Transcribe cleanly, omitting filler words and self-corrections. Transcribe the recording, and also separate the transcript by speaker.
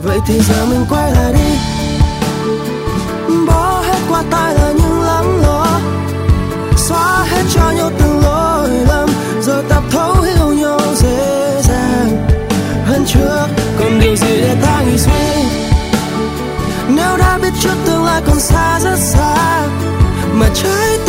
Speaker 1: Vậy thì giờ mình quay lại đi, bỏ hết qua tai là những lắng lo, xóa hết cho nhau từng lỗi lầm, rồi tập thấu hiểu nhau dễ dàng hơn trước. Còn điều gì để ta nghĩ suy, nếu đã biết trước tương lai còn xa rất xa, mà trái